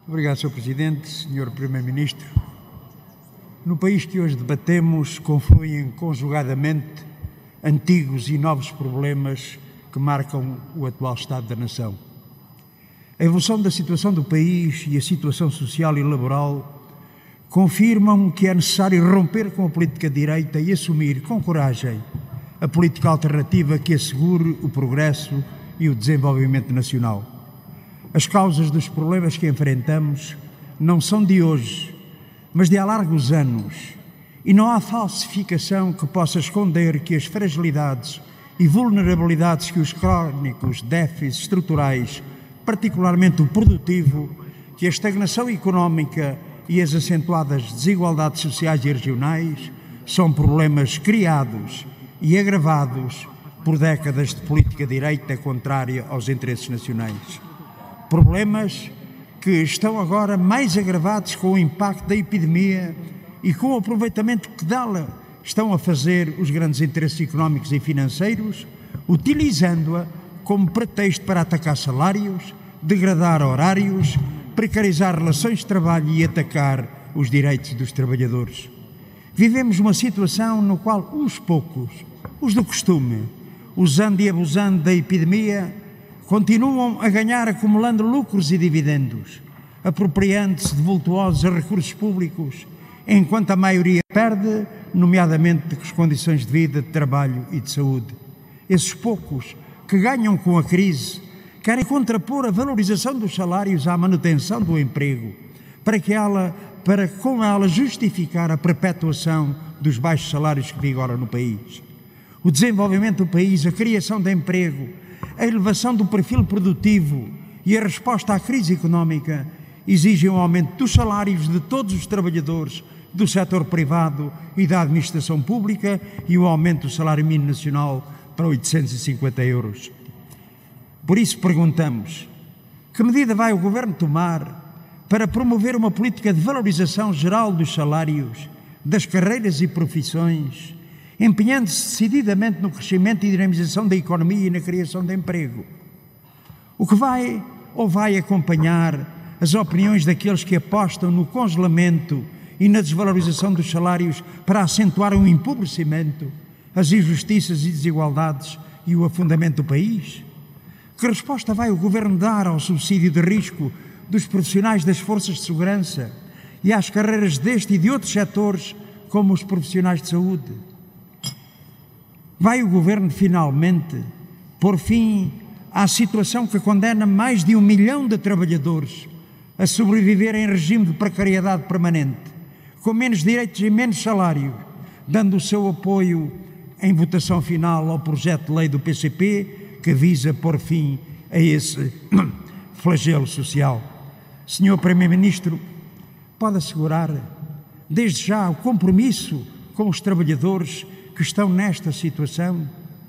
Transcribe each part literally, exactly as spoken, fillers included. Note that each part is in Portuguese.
Obrigado, senhor Presidente, senhor Primeiro-Ministro. No país que hoje debatemos, confluem conjugadamente antigos e novos problemas que marcam o atual estado da nação. A evolução da situação do país e a situação social e laboral confirmam que é necessário romper com a política de direita e assumir com coragem a política alternativa que assegure o progresso e o desenvolvimento nacional. As causas dos problemas que enfrentamos não são de hoje, mas de há largos anos, e não há falsificação que possa esconder que as fragilidades e vulnerabilidades que os crónicos déficits estruturais, particularmente o produtivo, que a estagnação económica e as acentuadas desigualdades sociais e regionais são problemas criados e agravados por décadas de política direita contrária aos interesses nacionais. Problemas que estão agora mais agravados com o impacto da epidemia e com o aproveitamento que dela estão a fazer os grandes interesses económicos e financeiros, utilizando-a como pretexto para atacar salários, degradar horários, precarizar relações de trabalho e atacar os direitos dos trabalhadores. Vivemos uma situação no qual os poucos, os do costume, usando e abusando da epidemia, continuam a ganhar acumulando lucros e dividendos, apropriando-se de vultuosos recursos públicos, enquanto a maioria perde, nomeadamente as condições de vida, de trabalho e de saúde. Esses poucos que ganham com a crise querem contrapor a valorização dos salários à manutenção do emprego, para que ela, para com ela justificar a perpetuação dos baixos salários que vigoram no país. O desenvolvimento do país, a criação de emprego, a elevação do perfil produtivo e a resposta à crise económica exigem um aumento dos salários de todos os trabalhadores do setor privado e da administração pública e o aumento do salário mínimo nacional para oitocentos e cinquenta euros. Por isso perguntamos, que medida vai o Governo tomar para promover uma política de valorização geral dos salários, das carreiras e profissões, empenhando-se decididamente no crescimento e dinamização da economia e na criação de emprego? O que vai ou vai acompanhar as opiniões daqueles que apostam no congelamento e na desvalorização dos salários para acentuar o empobrecimento, as injustiças e desigualdades e o afundamento do país? Que resposta vai o Governo dar ao subsídio de risco dos profissionais das forças de segurança e às carreiras deste e de outros setores, como os profissionais de saúde? Vai o Governo finalmente pôr fim à situação que condena mais de um milhão de trabalhadores a sobreviver em regime de precariedade permanente, com menos direitos e menos salário, dando o seu apoio em votação final ao projeto de lei do P C P que visa pôr fim a esse flagelo social? senhor Primeiro-Ministro, pode assegurar desde já o compromisso com os trabalhadores que estão nesta situação?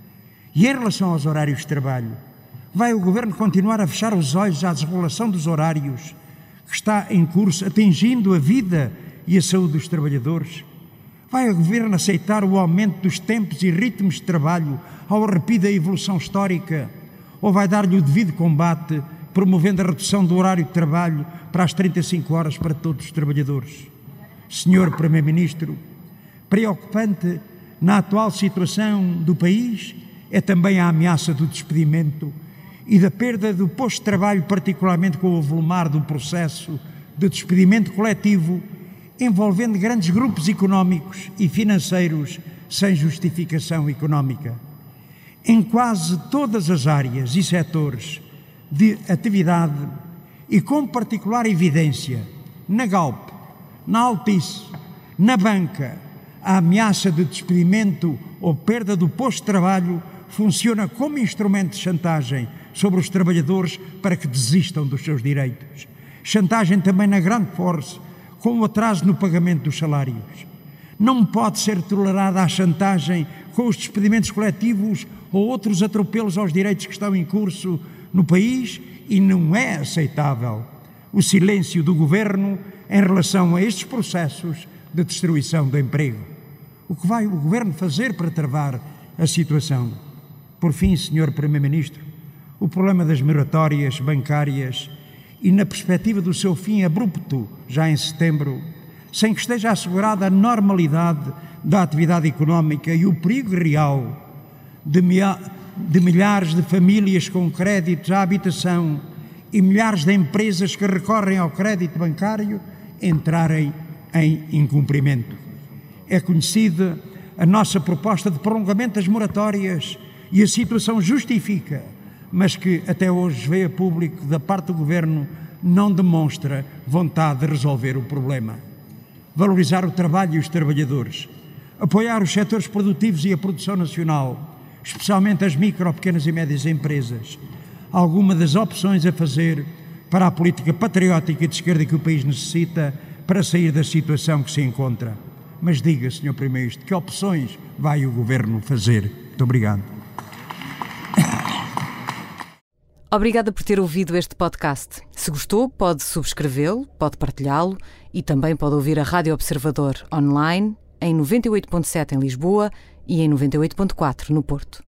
E em relação aos horários de trabalho, vai o Governo continuar a fechar os olhos à desregulação dos horários que está em curso, atingindo a vida e a saúde dos trabalhadores? Vai o Governo aceitar o aumento dos tempos e ritmos de trabalho ao arrepio da evolução histórica? Ou vai dar-lhe o devido combate, promovendo a redução do horário de trabalho para as trinta e cinco horas para todos os trabalhadores? senhor Primeiro-Ministro, preocupante na atual situação do país é também a ameaça do despedimento e da perda do posto de trabalho, particularmente com o volumar do processo de despedimento coletivo, envolvendo grandes grupos económicos e financeiros sem justificação económica. Em quase todas as áreas e setores de atividade, e com particular evidência na Galp, na Altice, na banca, a ameaça de despedimento ou perda do posto de trabalho funciona como instrumento de chantagem sobre os trabalhadores para que desistam dos seus direitos. Chantagem também na grande força, com o atraso no pagamento dos salários. Não pode ser tolerada a chantagem com os despedimentos coletivos ou outros atropelos aos direitos que estão em curso no país, e não é aceitável o silêncio do Governo em relação a estes processos de destruição do emprego. O que vai o Governo fazer para travar a situação? Por fim, senhor Primeiro-Ministro, o problema das moratórias bancárias e na perspectiva do seu fim abrupto, já em setembro, sem que esteja assegurada a normalidade da atividade económica e o perigo real de, de milhares de famílias com créditos à habitação e milhares de empresas que recorrem ao crédito bancário entrarem em incumprimento. É conhecida a nossa proposta de prolongamento das moratórias e a situação justifica, mas que até hoje veio a público da parte do Governo não demonstra vontade de resolver o problema. Valorizar o trabalho e os trabalhadores, apoiar os setores produtivos e a produção nacional, especialmente as micro, pequenas e médias empresas, alguma das opções a fazer para a política patriótica de esquerda que o país necessita para sair da situação que se encontra. Mas diga, senhor Primeiro-Ministro, que opções vai o Governo fazer? Muito obrigado. Obrigada por ter ouvido este podcast. Se gostou, pode subscrevê-lo, pode partilhá-lo e também pode ouvir a Rádio Observador online em noventa e oito ponto sete em Lisboa e em noventa e oito ponto quatro no Porto.